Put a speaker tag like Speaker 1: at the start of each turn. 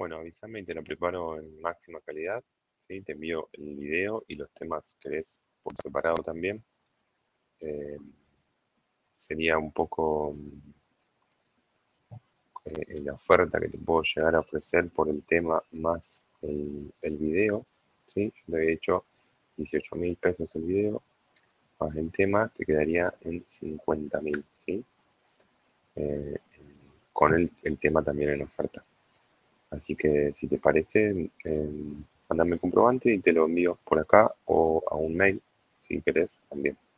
Speaker 1: Bueno, avísame y te lo preparo en máxima calidad, ¿sí? Te envío el video y los temas que querés por separado también. Eh, Sería un poco la oferta que te puedo llegar a ofrecer por el tema más el video, ¿sí? Yo te había hecho 18.000 pesos el video, más el tema te quedaría en 50.000, ¿sí? Eh, con el tema también en oferta. Así que si te parece, mandame el comprobante y te lo envío por acá o a un mail, si querés también.